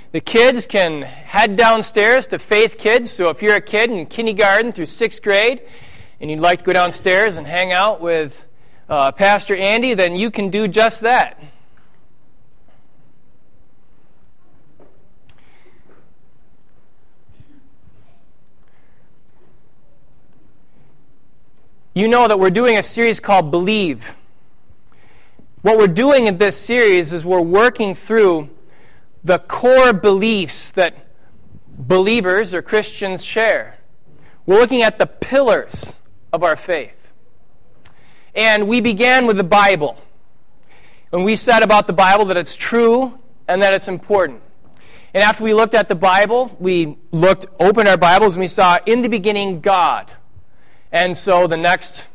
The kids can head downstairs to Faith Kids. So if you're a kid in kindergarten through 6th grade and you'd like to go downstairs and hang out with Pastor Andy, then you can do just that. You know that we're doing a series called Believe. What we're doing in this series is we're working through the core beliefs that believers or Christians share. We're looking at the pillars of our faith. And we began with the Bible. And we said about the Bible that it's true and that it's important. And after we looked at the Bible, we opened our Bibles and we saw, in the beginning, God. And so the next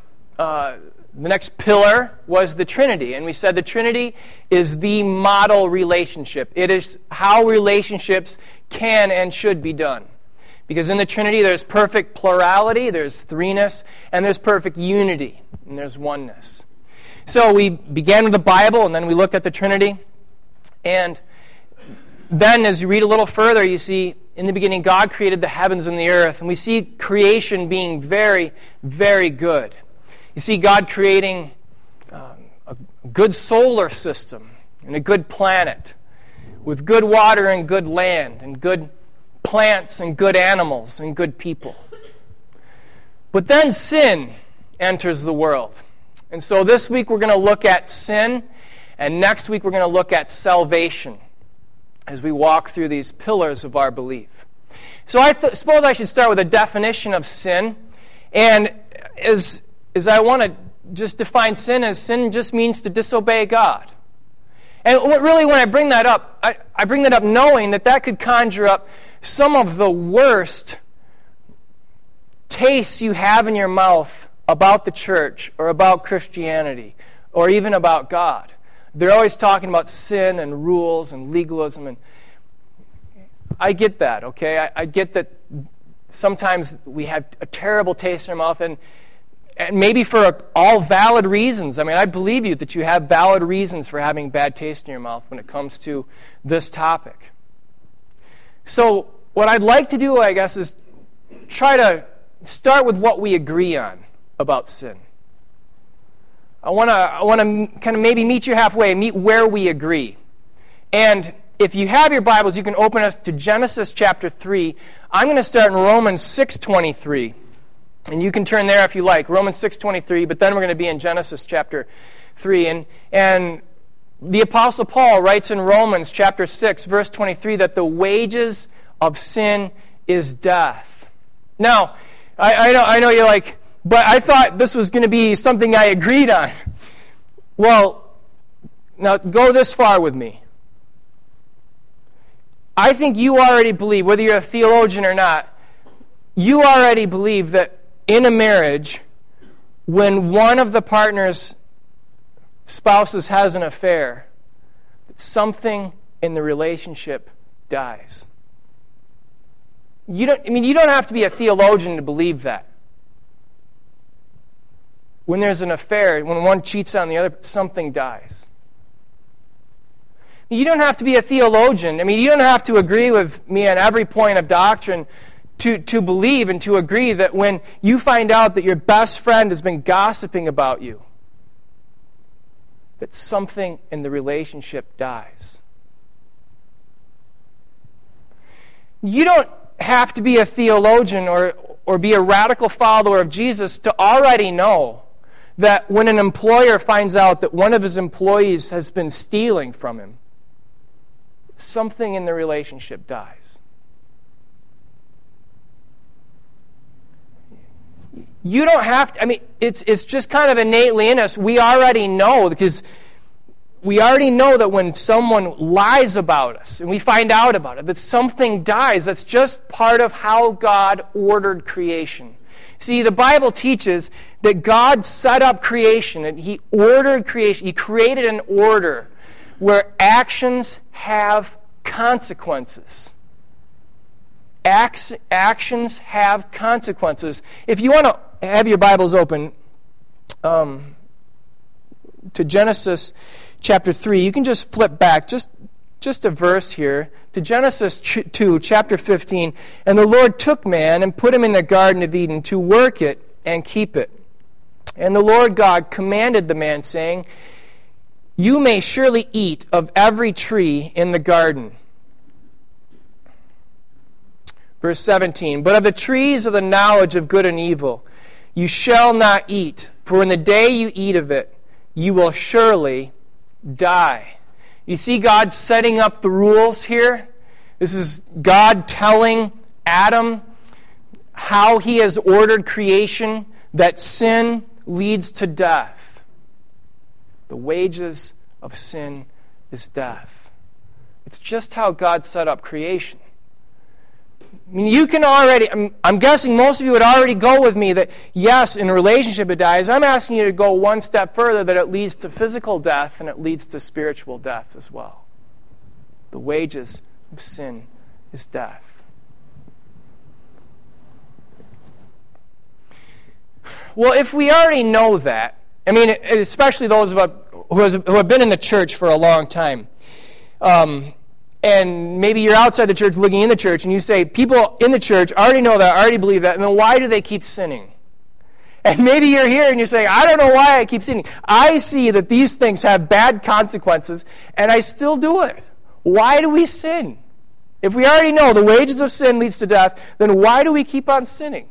pillar was the Trinity. And we said the Trinity is the model relationship. It is how relationships can and should be done. Because in the Trinity there's perfect plurality, there's threeness, and there's perfect unity, and there's oneness. So we began with the Bible, and then we looked at the Trinity. And then as you read a little further, you see, in the beginning God created the heavens and the earth. And we see creation being very, very good. You see God creating a good solar system and a good planet with good water and good land and good plants and good animals and good people. But then sin enters the world. And so this week we're going to look at sin, and next week we're going to look at salvation as we walk through these pillars of our belief. So I suppose I should start with a definition of sin. And as I want to just define sin as sin just means to disobey God. And really when I bring that up, I bring that up knowing that could conjure up some of the worst tastes you have in your mouth about the church or about Christianity or even about God. They're always talking about sin and rules and legalism, and I get that, okay? I get that sometimes we have a terrible taste in our mouth, and maybe for all valid reasons. I mean, I believe you that you have valid reasons for having bad taste in your mouth when it comes to this topic. So what I'd like to do, I guess, is try to start with what we agree on about sin. I want to kind of maybe meet you halfway, meet where we agree. And if you have your Bibles, you can open us to Genesis chapter 3. I'm going to start in Romans 6:23. And you can turn there if you like, Romans 6:23, but then we're going to be in Genesis chapter 3. And the Apostle Paul writes in Romans chapter 6, verse 23, that the wages of sin is death. Now, I know you're like, but I thought this was going to be something I agreed on. Well, now go this far with me. I think you already believe, whether you're a theologian or not, you already believe that in a marriage, when one of the partner's spouses has an affair, something in the relationship dies. You don't have to be a theologian to believe that. When there's an affair, when one cheats on the other, something dies. You don't have to be a theologian. You don't have to agree with me on every point of doctrine to believe and to agree that when you find out that your best friend has been gossiping about you, that something in the relationship dies. You don't have to be a theologian or be a radical follower of Jesus to already know that when an employer finds out that one of his employees has been stealing from him, something in the relationship dies. You don't have to, it's just kind of innately in us. We already know, because we already know that when someone lies about us and we find out about it, that something dies. That's just part of how God ordered creation. See, the Bible teaches that God set up creation and He ordered creation. He created an order where actions have consequences. Actions have consequences. If you want to have your Bibles open to Genesis chapter 3, you can just flip back just just a verse here to Genesis 2, chapter 15. And the Lord took man and put him in the Garden of Eden to work it and keep it. And the Lord God commanded the man, saying, you may surely eat of every tree in the garden. Verse 17, but of the trees of the knowledge of good and evil you shall not eat, for in the day you eat of it, you will surely die. You see God setting up the rules here? This is God telling Adam how he has ordered creation, that sin leads to death. The wages of sin is death. It's just how God set up creation. I mean, you can already, I'm guessing most of you would already go with me that, yes, in a relationship it dies. I'm asking you to go one step further, that it leads to physical death and it leads to spiritual death as well. The wages of sin is death. Well, if we already know that, I mean, especially those of us who have been in the church for a long time, and maybe you're outside the church looking in the church, and you say, people in the church already know that, already believe that, and then why do they keep sinning? And maybe you're here and you're saying, I don't know why I keep sinning. I see that these things have bad consequences, and I still do it. Why do we sin? If we already know the wages of sin leads to death, then why do we keep on sinning?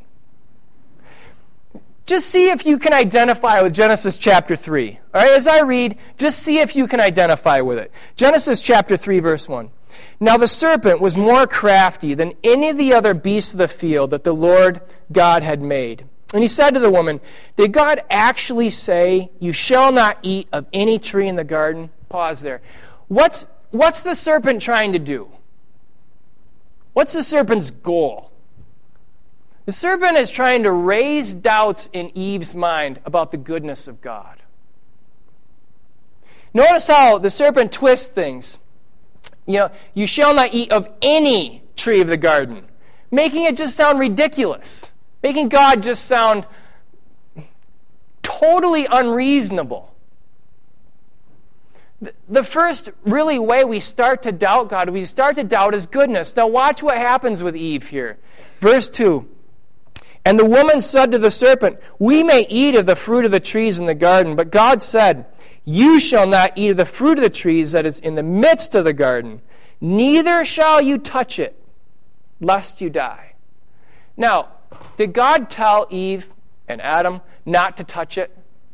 Just see if you can identify with Genesis chapter 3. All right, as I read, just see if you can identify with it. Genesis chapter 3, verse 1. Now the serpent was more crafty than any of the other beasts of the field that the Lord God had made. And he said to the woman, did God actually say, you shall not eat of any tree in the garden? Pause there. What's the serpent trying to do? What's the serpent's goal? The serpent is trying to raise doubts in Eve's mind about the goodness of God. Notice how the serpent twists things. You shall not eat of any tree of the garden, making it just sound ridiculous, making God just sound totally unreasonable. The first really way we start to doubt God, we start to doubt His goodness. Now watch what happens with Eve here. Verse 2. And the woman said to the serpent, we may eat of the fruit of the trees in the garden, but God said, you shall not eat of the fruit of the trees that is in the midst of the garden, neither shall you touch it, lest you die. Now, did God tell Eve and Adam not to touch it?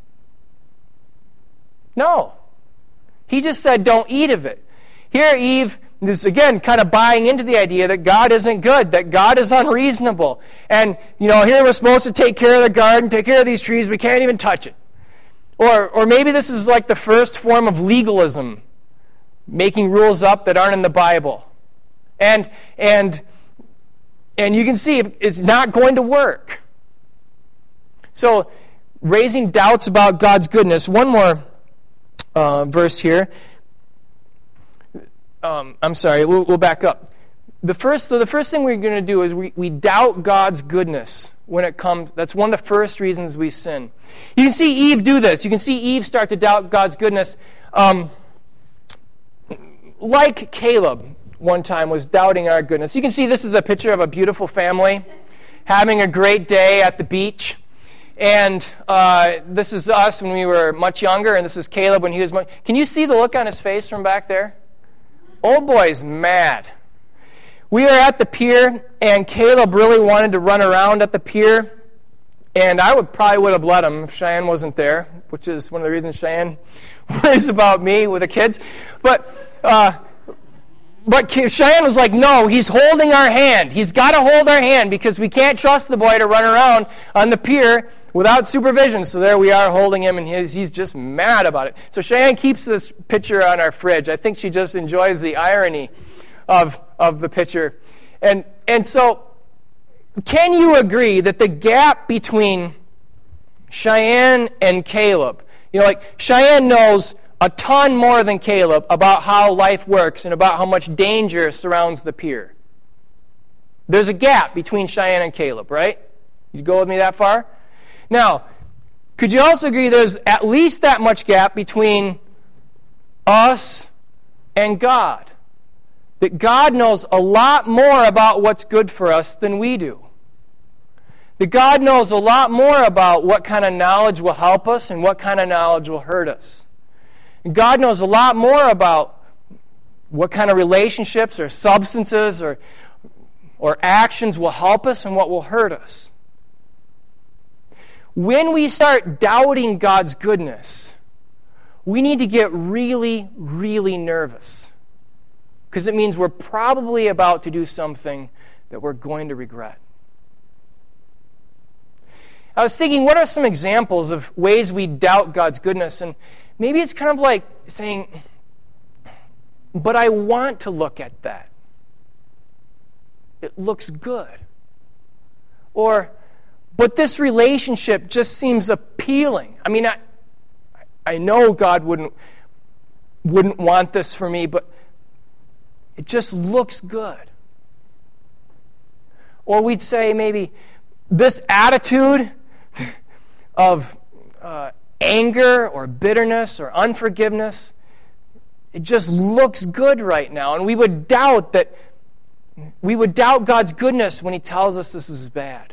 No. He just said, don't eat of it. Here, Eve is again kind of buying into the idea that God isn't good, that God is unreasonable. And, here we're supposed to take care of the garden, take care of these trees, we can't even touch it. Or maybe this is like the first form of legalism, making rules up that aren't in the Bible. And you can see it's not going to work. So, raising doubts about God's goodness. One more verse here. I'm sorry, we'll back up. The first thing we're going to do is we doubt God's goodness when it comes. That's one of the first reasons we sin. You can see Eve do this. You can see Eve start to doubt God's goodness. Like Caleb one time was doubting our goodness. You can see this is a picture of a beautiful family having a great day at the beach. And this is us when we were much younger, and this is Caleb when he was much. Can you see the look on his face from back there? Old boy's mad. We were at the pier, and Caleb really wanted to run around at the pier, and I probably would have let him if Cheyenne wasn't there, which is one of the reasons Cheyenne worries about me with the kids. But Cheyenne was like, no, he's holding our hand. He's got to hold our hand because we can't trust the boy to run around on the pier without supervision. So there we are holding him, and he's just mad about it. So Cheyenne keeps this picture on our fridge. I think she just enjoys the irony of the picture. And so can you agree that the gap between Cheyenne and Caleb, Cheyenne knows a ton more than Caleb about how life works and about how much danger surrounds the pier. There's a gap between Cheyenne and Caleb, right? You go with me that far? Now, could you also agree there's at least that much gap between us and God? that God knows a lot more about what's good for us than we do. That God knows a lot more about what kind of knowledge will help us and what kind of knowledge will hurt us. And God knows a lot more about what kind of relationships or substances or actions will help us and what will hurt us. When we start doubting God's goodness, we need to get really, really nervous, because it means we're probably about to do something that we're going to regret. I was thinking, what are some examples of ways we doubt God's goodness? And maybe it's kind of like saying, but I want to look at that. It looks good. Or, but this relationship just seems appealing. I mean, I know God wouldn't want this for me, but it just looks good. Or we'd say maybe this attitude of anger or bitterness or unforgiveness, it just looks good right now. And we would doubt God's goodness when He tells us this is bad.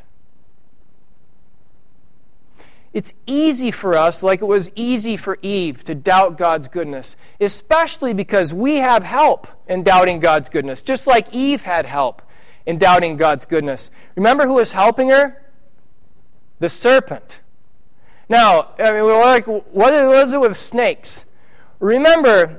It's easy for us, like it was easy for Eve, to doubt God's goodness, especially because we have help in doubting God's goodness, just like Eve had help in doubting God's goodness. Remember who was helping her? The serpent. Now, I mean, we're like, what is it with snakes? Remember,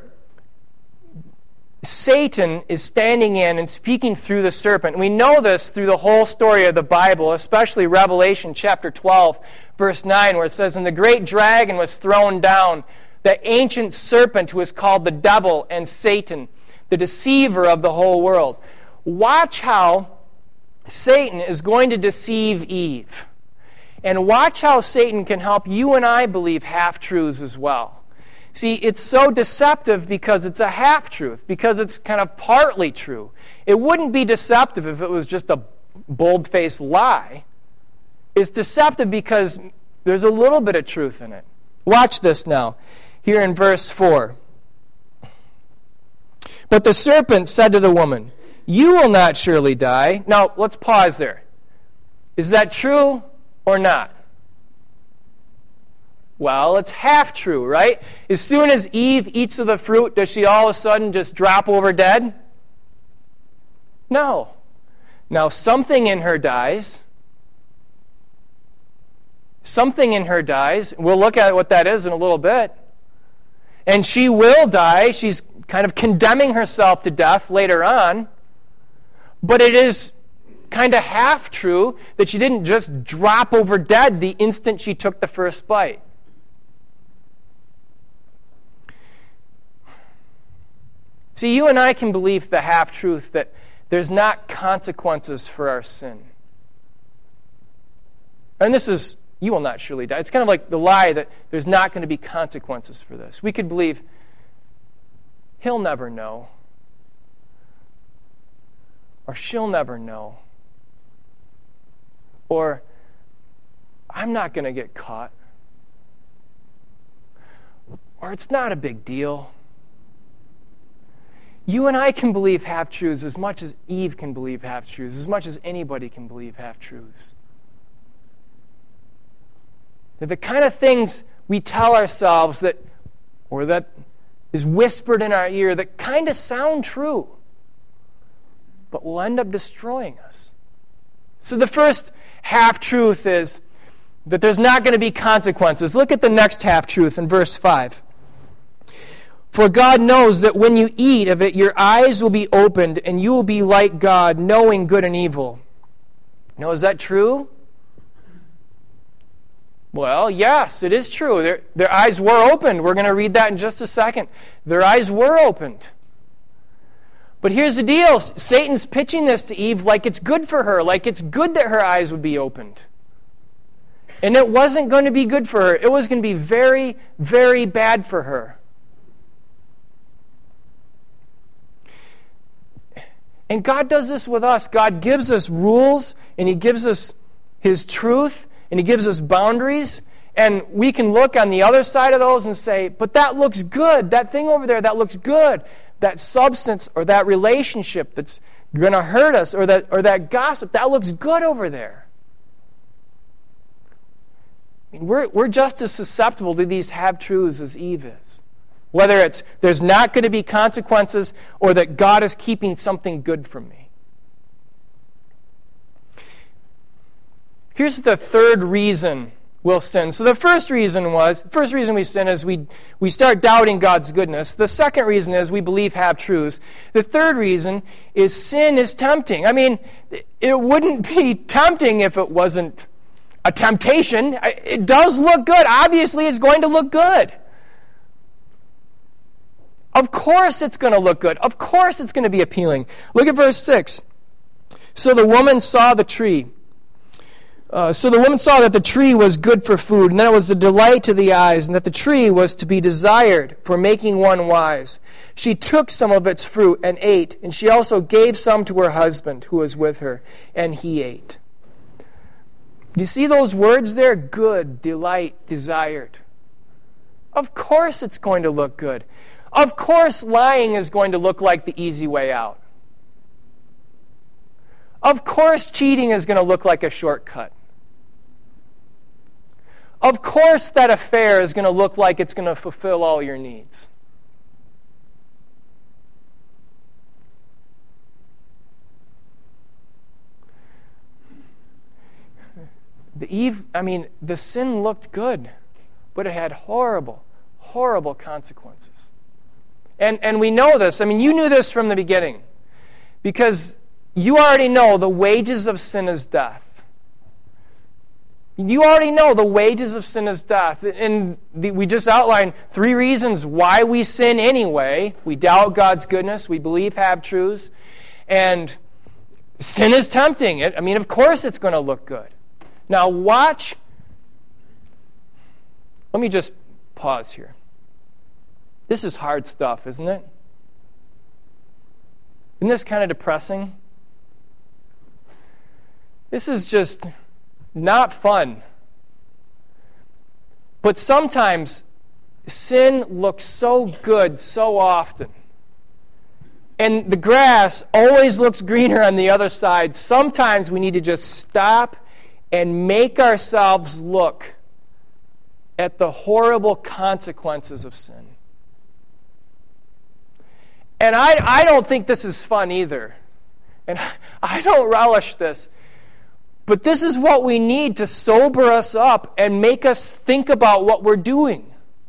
Satan is standing in and speaking through the serpent. And we know this through the whole story of the Bible, especially Revelation chapter 12, verse 9, where it says, "And the great dragon was thrown down, the ancient serpent who is called the devil and Satan, the deceiver of the whole world." Watch how Satan is going to deceive Eve. And watch how Satan can help you and I believe half-truths as well. See, it's so deceptive because it's a half-truth, because it's kind of partly true. It wouldn't be deceptive if it was just a bold-faced lie. It's deceptive because there's a little bit of truth in it. Watch this now, here in verse 4. "But the serpent said to the woman, 'You will not surely die.'" Now, let's pause there. Is that true or not? Well, it's half true, right? As soon as Eve eats of the fruit, does she all of a sudden just drop over dead? No. Now, something in her dies. Something in her dies. We'll look at what that is in a little bit. And she will die. She's kind of condemning herself to death later on. But it is kind of half true that she didn't just drop over dead the instant she took the first bite. See, you and I can believe the half-truth that there's not consequences for our sin. And this is, "You will not surely die." It's kind of like the lie that there's not going to be consequences for this. We could believe, "He'll never know," or "She'll never know," or "I'm not going to get caught," or "It's not a big deal." You and I can believe half-truths as much as Eve can believe half-truths, as much as anybody can believe half-truths. They're the kind of things we tell ourselves that is whispered in our ear that kind of sound true, but will end up destroying us. So the first half-truth is that there's not going to be consequences. Look at the next half-truth in verse 5. "For God knows that when you eat of it, your eyes will be opened, and you will be like God, knowing good and evil." Now, is that true? Well, yes, it is true. Their eyes were opened. We're going to read that in just a second. Their eyes were opened. But here's the deal. Satan's pitching this to Eve like it's good for her, like it's good that her eyes would be opened. And it wasn't going to be good for her. It was going to be very, very bad for her. And God does this with us. God gives us rules, and He gives us His truth, and He gives us boundaries, and we can look on the other side of those and say, "But that looks good. That thing over there, that looks good. that substance or that relationship that's going to hurt us, or that gossip, that looks good over there. I mean, we're just as susceptible to these half-truths as Eve is. Whether it's there's not going to be consequences or that God is keeping something good from me. Here's the third reason we'll sin. So the first reason we sin is we start doubting God's goodness. The second reason is we believe half-truths. The third reason is sin is tempting. I mean, it wouldn't be tempting if it wasn't a temptation. It does look good. Obviously, it's going to look good. Of course it's going to look good. Of course it's going to be appealing. Look at verse 6. So the woman saw that the tree was good for food, and that it was a delight to the eyes, and that the tree was to be desired for making one wise. She took some of its fruit and ate, and she also gave some to her husband who was with her, and he ate. Do you see those words there? Good, delight, desired. Of course it's going to look good. Of course lying is going to look like the easy way out. Of course cheating is going to look like a shortcut. Of course that affair is going to look like it's going to fulfill all your needs. The sin looked good, but it had horrible, horrible consequences. And we know this. I mean, you knew this from the beginning. Because you already know the wages of sin is death. You already know the wages of sin is death. And we just outlined 3 reasons why we sin anyway. We doubt God's goodness. We believe half-truths. And sin is tempting. Of course it's going to look good. Now watch. Let me just pause here. This is hard stuff, isn't it? Isn't this kind of depressing? This is just not fun. But sometimes sin looks so good so often. And the grass always looks greener on the other side. Sometimes we need to just stop and make ourselves look at the horrible consequences of sin. And I don't think this is fun either. And I don't relish this. But this is what we need to sober us up and make us think about what we're doing.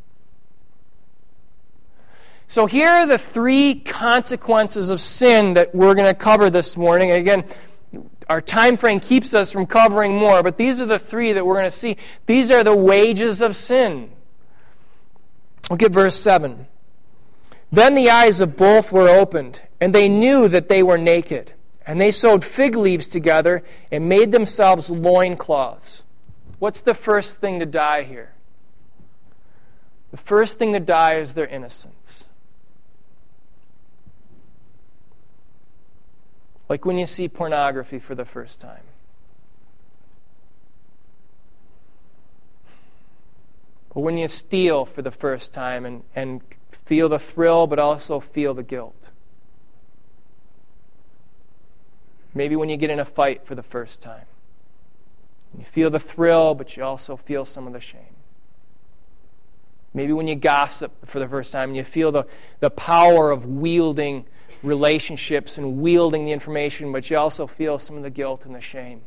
So here are the 3 consequences of sin that we're going to cover this morning. Again, our time frame keeps us from covering more, but these are the 3 that we're going to see. These are the wages of sin. Look at verse 7. Then the eyes of both were opened, and they knew that they were naked. And they sewed fig leaves together and made themselves loincloths. What's the first thing to die here? The first thing to die is their innocence. Like when you see pornography for the first time. Or when you steal for the first time and feel the thrill but also feel the guilt. Maybe when you get in a fight for the first time. You feel the thrill, but you also feel some of the shame. Maybe when you gossip for the first time, you feel the power of wielding relationships and wielding the information, but you also feel some of the guilt and the shame.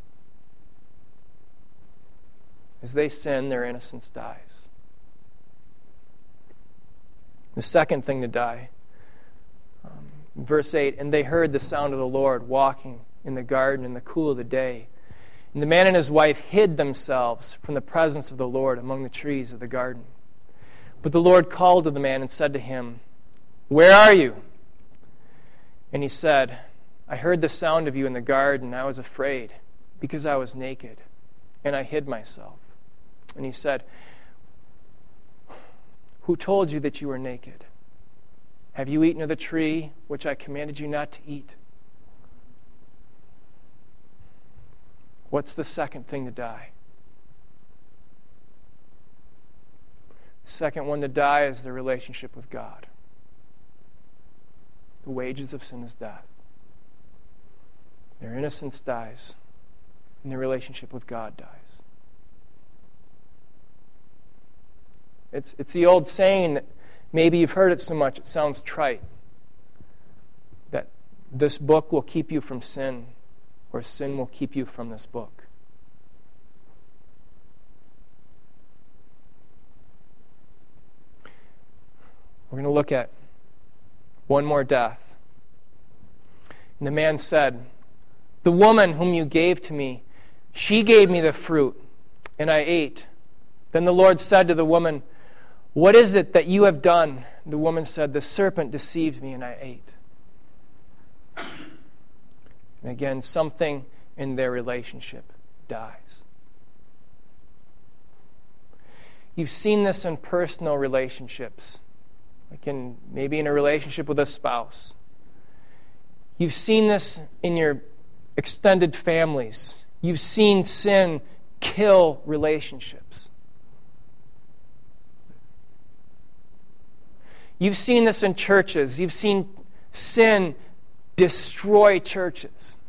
As they sin, their innocence dies. The second thing to die, verse 8, and they heard the sound of the Lord walking in the garden in the cool of the day. And the man and his wife hid themselves from the presence of the Lord among the trees of the garden. But the Lord called to the man and said to him, "Where are you?" And he said, "I heard the sound of you in the garden, and I was afraid, because I was naked, and I hid myself." And he said, "Who told you that you were naked? Have you eaten of the tree which I commanded you not to eat?" What's the second thing to die? The second one to die is the relationship with God. The wages of sin is death. Their innocence dies, and their relationship with God dies. It's the old saying that maybe you've heard it so much it sounds trite, that this book will keep you from sin, or sin will keep you from this book. We're going to look at one more death. And the man said, "The woman whom you gave to me, she gave me the fruit, and I ate." Then the Lord said to the woman, "What is it that you have done?" The woman said, "The serpent deceived me, and I ate." And again, something in their relationship dies. You've seen this in personal relationships, like maybe in a relationship with a spouse. You've seen this in your extended families. You've seen sin kill relationships. You've seen this in churches. You've seen sin destroy churches.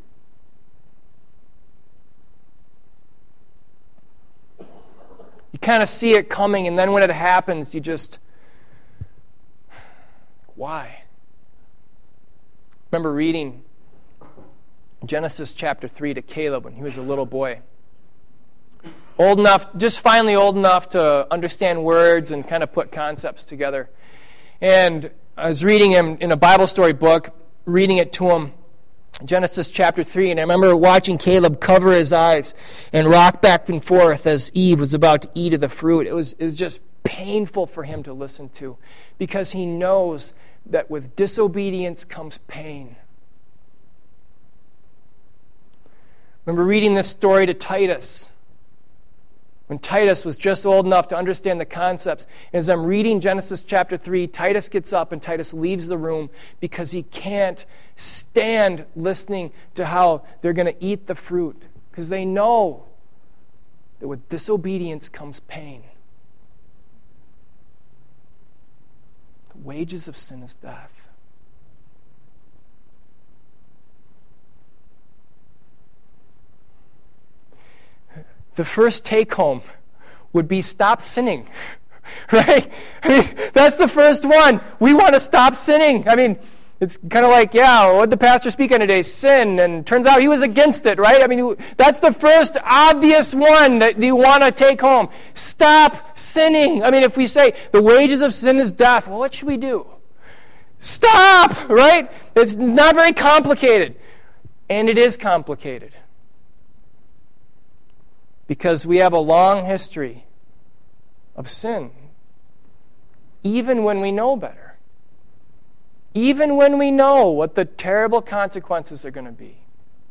You kind of see it coming, and then when it happens, you just, why? Remember reading Genesis chapter 3 to Caleb when he was a little boy. Finally old enough to understand words and kind of put concepts together. And I was reading him in a Bible story book, reading it to him, Genesis chapter 3, and I remember watching Caleb cover his eyes and rock back and forth as Eve was about to eat of the fruit. It was just painful for him to listen to, because he knows that with disobedience comes pain. Remember reading this story to Titus, when Titus was just old enough to understand the concepts. As I'm reading Genesis chapter 3, Titus gets up and Titus leaves the room because he can't stand listening to how they're going to eat the fruit, because they know that with disobedience comes pain. The wages of sin is death. The first take-home would be stop sinning, right? I mean, that's the first one. We want to stop sinning. I mean, it's kind of like, what did the pastor speak on today? Sin, and turns out he was against it, right? I mean, that's the first obvious one that you want to take home. Stop sinning. I mean, if we say the wages of sin is death, well, what should we do? Stop, right? It's not very complicated. And it is complicated, because we have a long history of sin, even when we know better. Even when we know what the terrible consequences are going to be.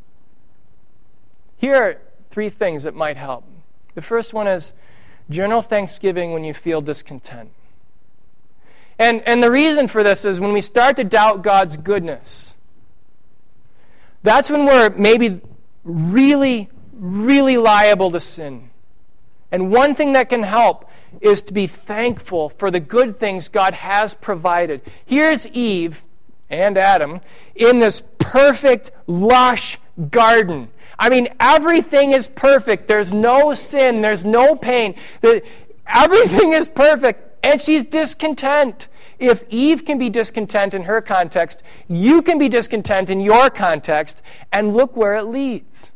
Here are 3 things that might help. The first one is journal thanksgiving when you feel discontent. And the reason for this is when we start to doubt God's goodness, that's when we're maybe really liable to sin. And one thing that can help is to be thankful for the good things God has provided. Here's Eve and Adam in this perfect, lush garden. I mean, everything is perfect. There's no sin. There's no pain. Everything is perfect, and she's discontent. If Eve can be discontent in her context, you can be discontent in your context, and look where it leads.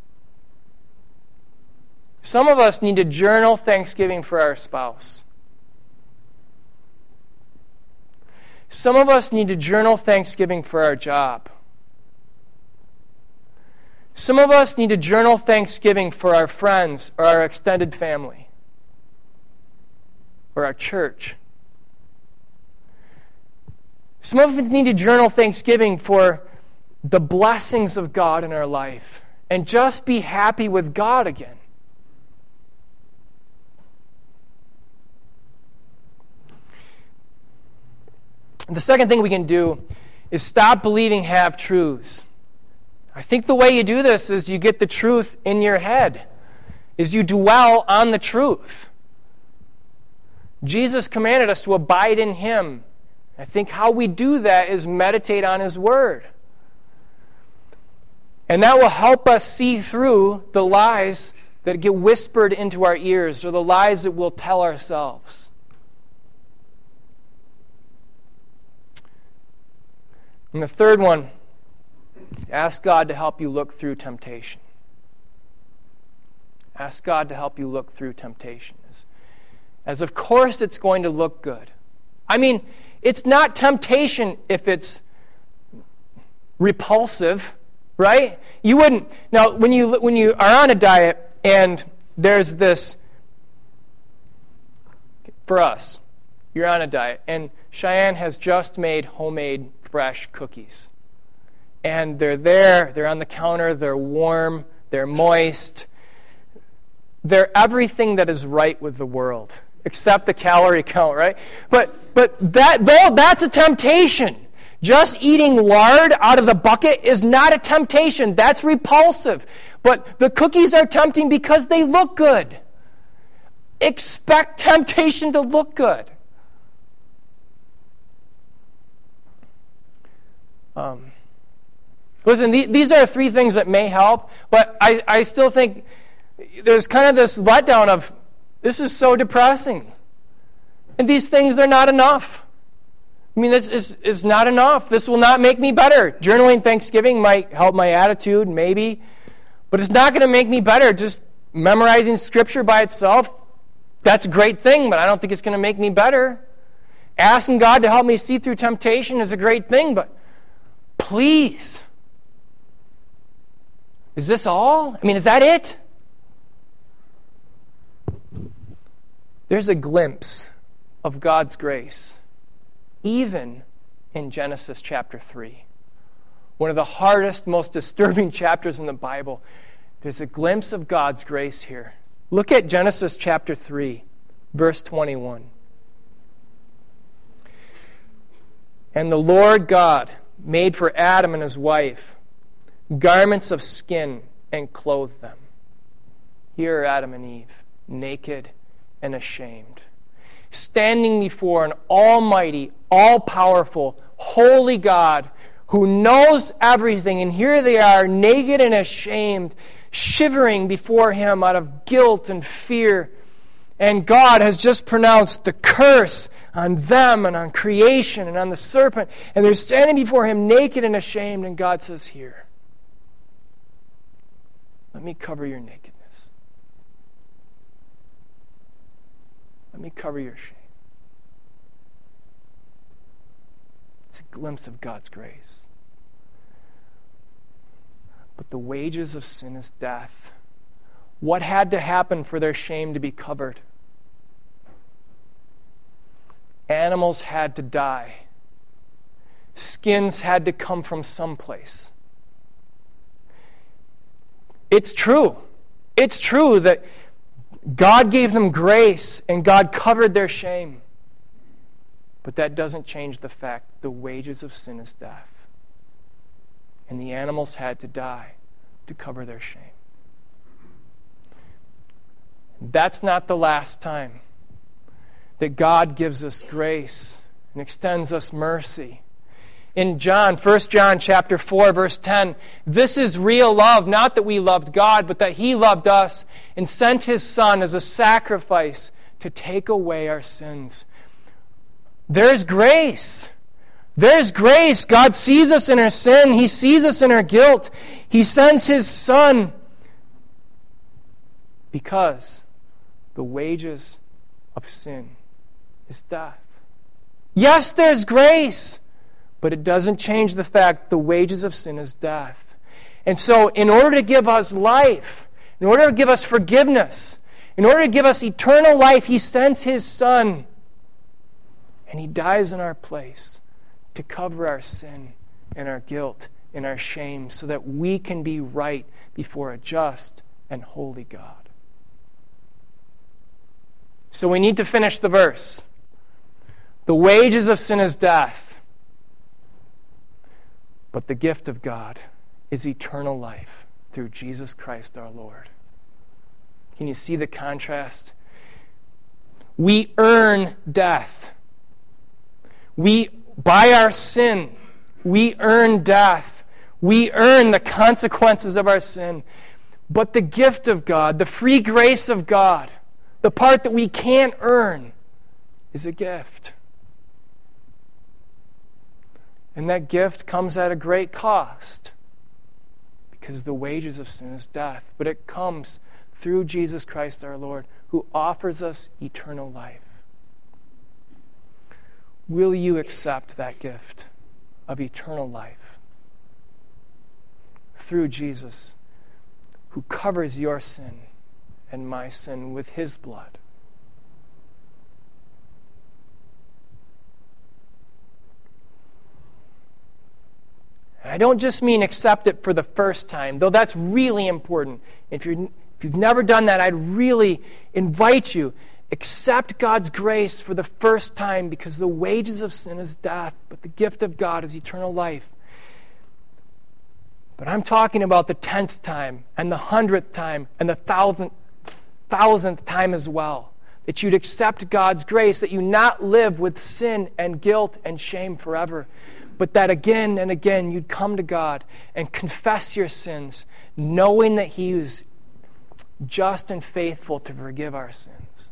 Some of us need to journal thanksgiving for our spouse. Some of us need to journal thanksgiving for our job. Some of us need to journal thanksgiving for our friends or our extended family or our church. Some of us need to journal thanksgiving for the blessings of God in our life and just be happy with God again. The second thing we can do is stop believing half-truths. I think the way you do this is you get the truth in your head, is you dwell on the truth. Jesus commanded us to abide in Him. I think how we do that is meditate on His Word. And that will help us see through the lies that get whispered into our ears or the lies that we'll tell ourselves. And the third one, ask God to help you look through temptation. Ask God to help you look through temptation. As of course it's going to look good. I mean, it's not temptation if it's repulsive, right? You wouldn't. Now, when you are on a diet and there's this, for us, you're on a diet and Cheyenne has just made homemade fresh cookies. And they're there, they're on the counter, they're warm, they're moist. They're everything that is right with the world, except the calorie count, right? But that's a temptation. Just eating lard out of the bucket is not a temptation. That's repulsive. But the cookies are tempting because they look good. Expect temptation to look good. Listen, these are three things that may help, but I still think there's kind of this letdown of, this is so depressing. And these things, they're not enough. I mean, it's not enough. This will not make me better. Journaling Thanksgiving might help my attitude, maybe. But it's not going to make me better. Just memorizing Scripture by itself, that's a great thing, but I don't think it's going to make me better. Asking God to help me see through temptation is a great thing, but please. Is this all? I mean, is that it? There's a glimpse of God's grace, even in Genesis chapter 3. One of the hardest, most disturbing chapters in the Bible. There's a glimpse of God's grace here. Look at Genesis chapter 3, verse 21. And the Lord God made for Adam and his wife garments of skin and clothed them. Here are Adam and Eve, naked and ashamed, standing before an almighty, all-powerful, holy God who knows everything. And here they are, naked and ashamed, shivering before Him out of guilt and fear. And God has just pronounced the curse on them and on creation and on the serpent. And they're standing before Him naked and ashamed. And God says, here, let me cover your nakedness. Let me cover your shame. It's a glimpse of God's grace. But the wages of sin is death. What had to happen for their shame to be covered? Animals had to die. Skins had to come from someplace. It's true. It's true that God gave them grace and God covered their shame. But that doesn't change the fact that the wages of sin is death. And the animals had to die to cover their shame. That's not the last time that God gives us grace and extends us mercy. In 1 John chapter 4, verse 10, this is real love, not that we loved God, but that He loved us and sent His Son as a sacrifice to take away our sins. There's grace. There's grace. God sees us in our sin. He sees us in our guilt. He sends His Son because the wages of sin is death. Yes, there's grace. But it doesn't change the fact the wages of sin is death. And so in order to give us life, in order to give us forgiveness, in order to give us eternal life, He sends His Son. And He dies in our place to cover our sin and our guilt and our shame so that we can be right before a just and holy God. So we need to finish the verse. The wages of sin is death. But the gift of God is eternal life through Jesus Christ our Lord. Can you see the contrast? We earn death. We by our sin, we earn death. We earn the consequences of our sin. But the gift of God, the free grace of God, the part that we can't earn, is a gift. And that gift comes at a great cost, because the wages of sin is death. But it comes through Jesus Christ our Lord, who offers us eternal life. Will you accept that gift of eternal life through Jesus, who covers your sin and my sin with his blood? And I don't just mean accept it for the first time, though that's really important. If you've never done that, I'd really invite you, accept God's grace for the first time, because the wages of sin is death, but the gift of God is eternal life. But I'm talking about the 10th time and the 100th time and the 1,000th time as well. That you'd accept God's grace, that you not live with sin and guilt and shame forever, but that again and again you'd come to God and confess your sins, knowing that he is just and faithful to forgive our sins.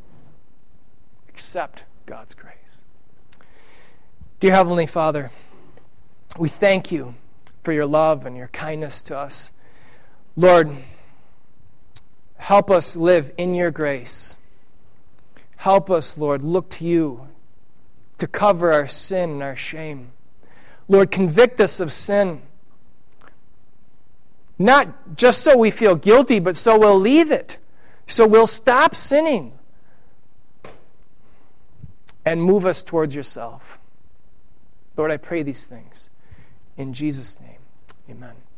Accept God's grace. Dear Heavenly Father, we thank you for your love and your kindness to us. Lord, help us live in your grace. Help us, Lord, look to you to cover our sin and our shame. Lord, convict us of sin. Not just so we feel guilty, but so we'll leave it. So we'll stop sinning. And move us towards yourself. Lord, I pray these things in Jesus' name. Amen.